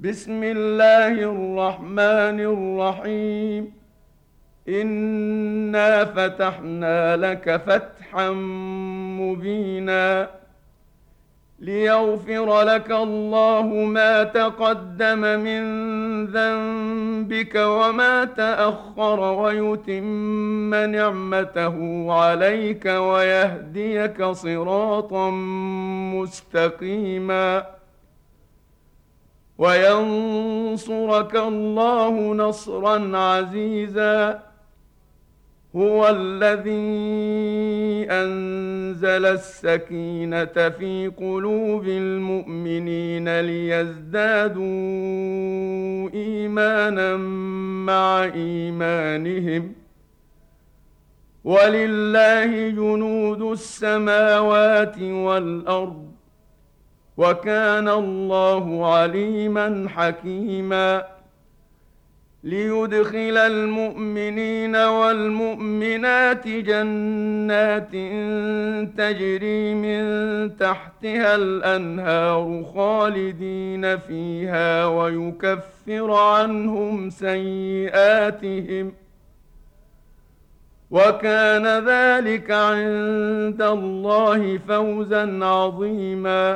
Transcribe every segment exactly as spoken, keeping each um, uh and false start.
بسم الله الرحمن الرحيم. إنا فتحنا لك فتحا مبينا ليغفر لك الله ما تقدم من ذنبك وما تأخر ويتم نعمته عليك ويهديك صراطا مستقيما وينصرك الله نصرا عزيزا. هو الذي أنزل السكينة في قلوب المؤمنين ليزدادوا إيمانا مع إيمانهم ولله جنود السماوات والأرض وكان الله عليما حكيما. ليدخل المؤمنين والمؤمنات جنات تجري من تحتها الأنهار خالدين فيها ويكفر عنهم سيئاتهم وكان ذلك عند الله فوزا عظيما.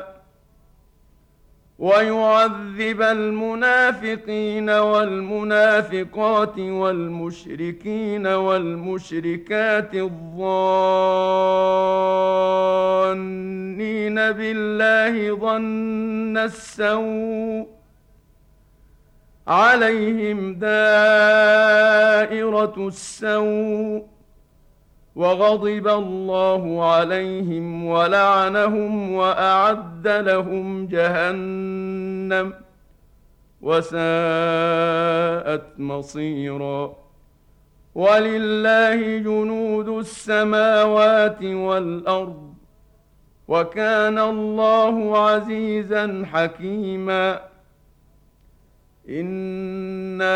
ويعذب المنافقين والمنافقات والمشركين والمشركات الظانين بالله ظن السوء عليهم دائرة السوء وغضب الله عليهم ولعنهم وأعد لهم جهنم وساءت مصيرا. ولله جنود السماوات والأرض وكان الله عزيزا حكيما. إنا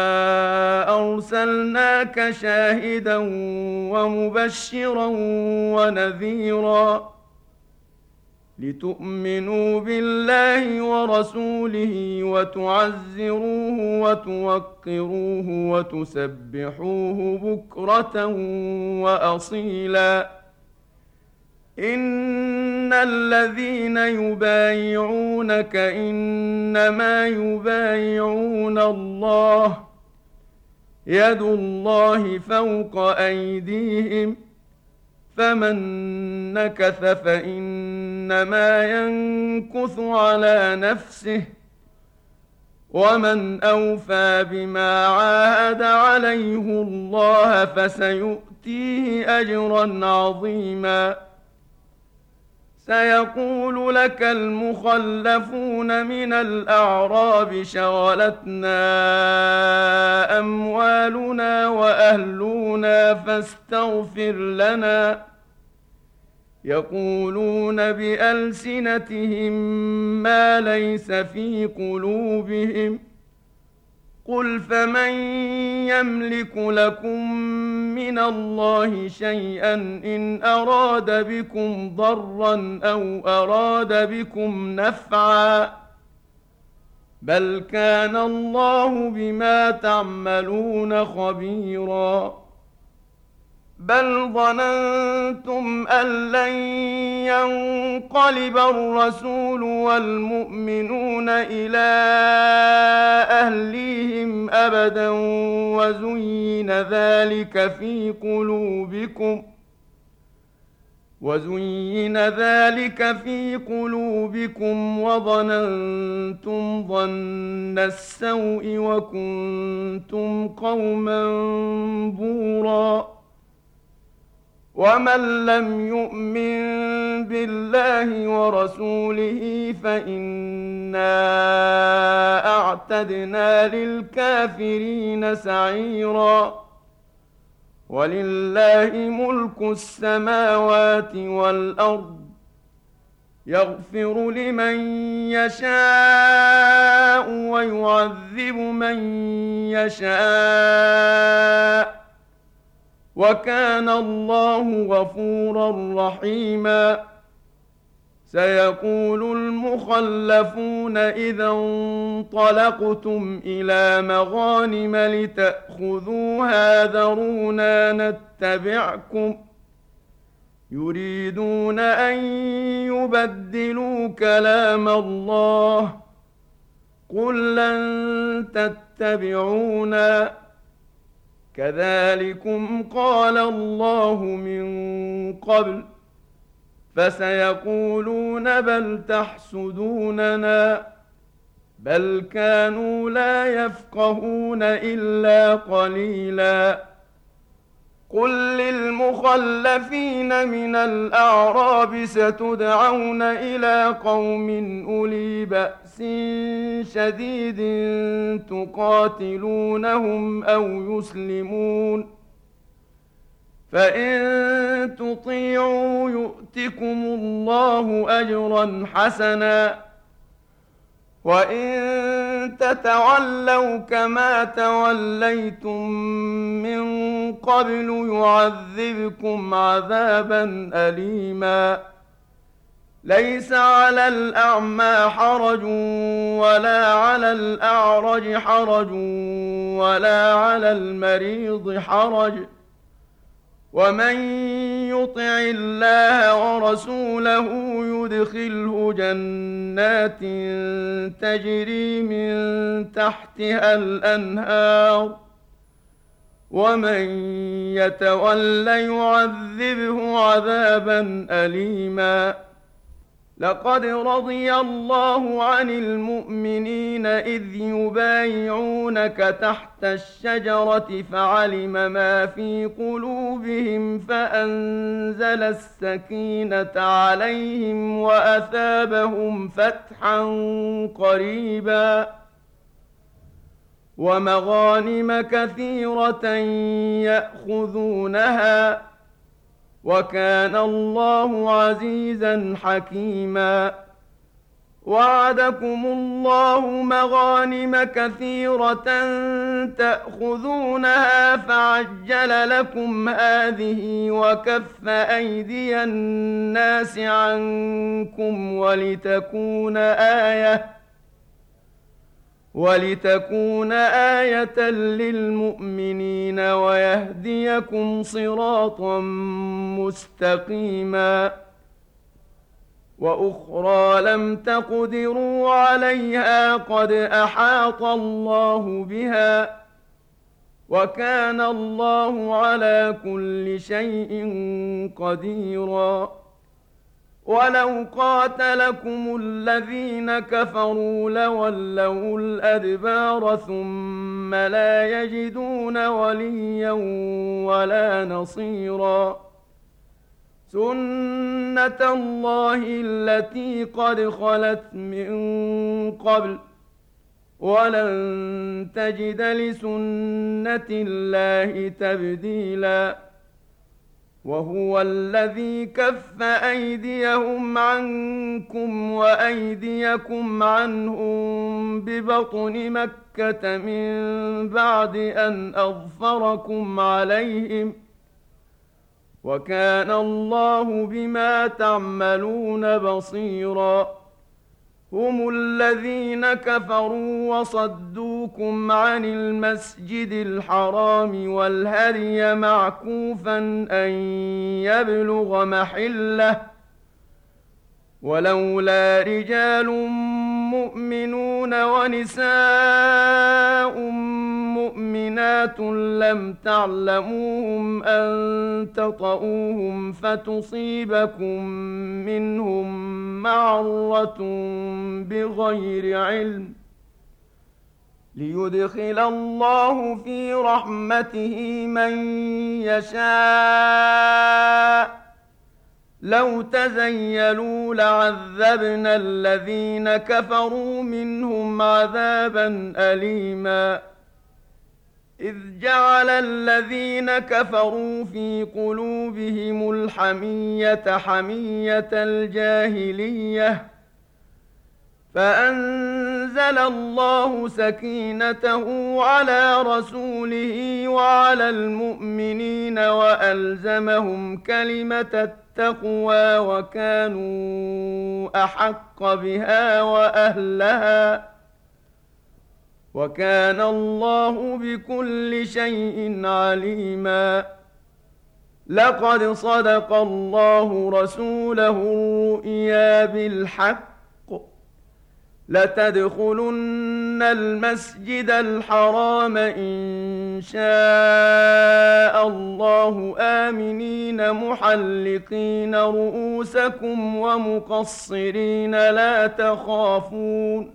أرسلناك شاهدا ومبشرا ونذيرا لتؤمنوا بالله ورسوله وتعزروه وتوقروه وتسبحوه بكرة وأصيلا. إن الذين يبايعونك إنما يبايعون الله يد الله فوق أيديهم فمن نكث فإنما ينكث على نفسه ومن أوفى بما عاهد عليه الله فسيؤتيه أجرا عظيما. سيقول لك المخلفون من الأعراب شغلتنا أموالنا وأهلنا فاستغفر لنا يقولون بألسنتهم ما ليس في قلوبهم قل فمن يملك لكم من الله شيئا إن أراد بكم ضرا أو أراد بكم نفعا بل كان الله بما تعملون خبيرا. بل ظننتم أن لن ينقلب الرسول والمؤمنون إلى أهليهم أبدا وزين ذلك في قلوبكم وزين ذلك في قلوبكم وظننتم ظن السوء وكنتم قوما بورا. ومن لم يؤمن بالله ورسوله فإنا أعتدنا للكافرين سعيرا. ولله ملك السماوات والأرض يغفر لمن يشاء ويعذب من يشاء وكان الله غفورا رحيما. سيقول المخلفون إذا انطلقتم إلى مغانم لتأخذوها ذرونا نتبعكم يريدون أن يبدلوا كلام الله قل لن تتبعونا كذلكم قال الله من قبل فسيقولون بل تحسدوننا بل كانوا لا يفقهون إلا قليلا قل للمخلفين من الأعراب ستدعون إلى قوم أولي بأس شديد تقاتلونهم أو يسلمون فإن تطيعوا يؤتكم الله أجرا حسنا وإن تتولوا كما توليتم من قبل يعذبكم عذابا أليما ليس على الأعمى حرج ولا على الأعرج حرج ولا على المريض حرج ومن يطع الله ورسوله يدخله جنات تجري من تحتها الأنهار ومن يتول يعذبه عذابا أليما لقد رضي الله عن المؤمنين إذ يبايعونك تحت الشجرة فعلم ما في قلوبهم فأنزل السكينة عليهم وأثابهم فتحا قريبا ومغانم كثيرة يأخذونها وكان الله عزيزا حكيما وعدكم الله مغانم كثيرة تأخذونها فعجل لكم هذه وكف أيدي الناس عنكم ولتكون آية ولتكون آية للمؤمنين ويهديكم صراطا مستقيما وأخرى لم تقدروا عليها قد أحاط الله بها وكان الله على كل شيء قديرا ولو قاتلكم الذين كفروا لولوا الأدبار ثم لا يجدون وليا ولا نصيرا سنة الله التي قد خلت من قبل ولن تجد لسنة الله تبديلا وهو الذي كف أيديهم عنكم وأيديكم عنهم ببطن مكة من بعد أن أظفركم عليهم وكان الله بما تعملون بصيرا هم الذين كفروا وصدوكم عن المسجد الحرام والهدي معكوفا أن يبلغ محله ولولا رجال مؤمنون ونساء مؤمنات لم تعلموهم أن تطؤوهم فتصيبكم منهم معرة بغير علم ليدخل الله في رحمته من يشاء لو تزيلوا لعذبنا الذين كفروا منهم عذابا أليما إذ جعل الذين كفروا في قلوبهم الحمية حمية الجاهلية فأنزل الله سكينته على رسوله وعلى المؤمنين وألزمهم كلمة التقوى وكانوا أحق بها وأهلها وكان الله بكل شيء عليما. لقد صدق الله رسوله الرؤيا بالحق لتدخلن المسجد الحرام إن شاء الله آمنين محلقين رؤوسكم ومقصرين لا تخافون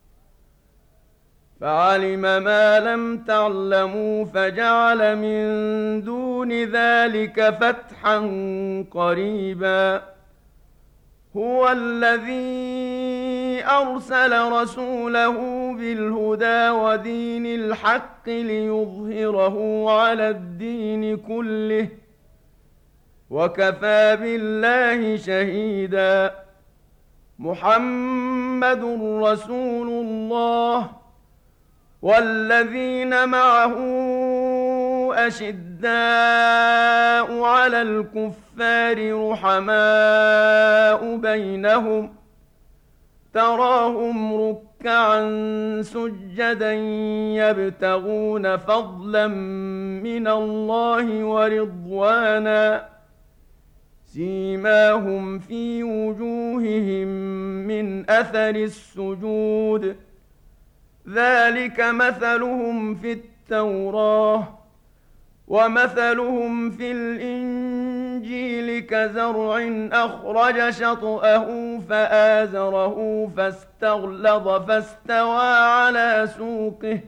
فعلم ما لم تعلموا فجعل من دون ذلك فتحا قريبا. هو الذي أرسل رسوله بالهدى ودين الحق ليظهره على الدين كله وكفى بالله شهيدا. محمد رسول الله والذين معه أشداء على الكفار رحماء بينهم تراهم ركعا سجدا يبتغون فضلا من الله ورضوانا سيماهم في وجوههم من أثر السجود ذلك مثلهم في التوراة ومثلهم في الإنجيل كزرع أخرج شطأه فآزره فاستغلظ فاستوى على سوقه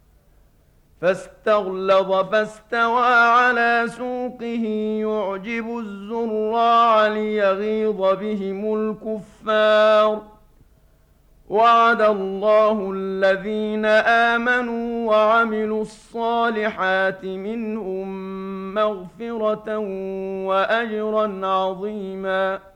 فاستغلظ فاستوى على سوقه يعجب الزراع ليغيظ بهم الكفار. وعد الله الذين آمنوا وعملوا الصالحات منهم مغفرة وأجرا عظيما.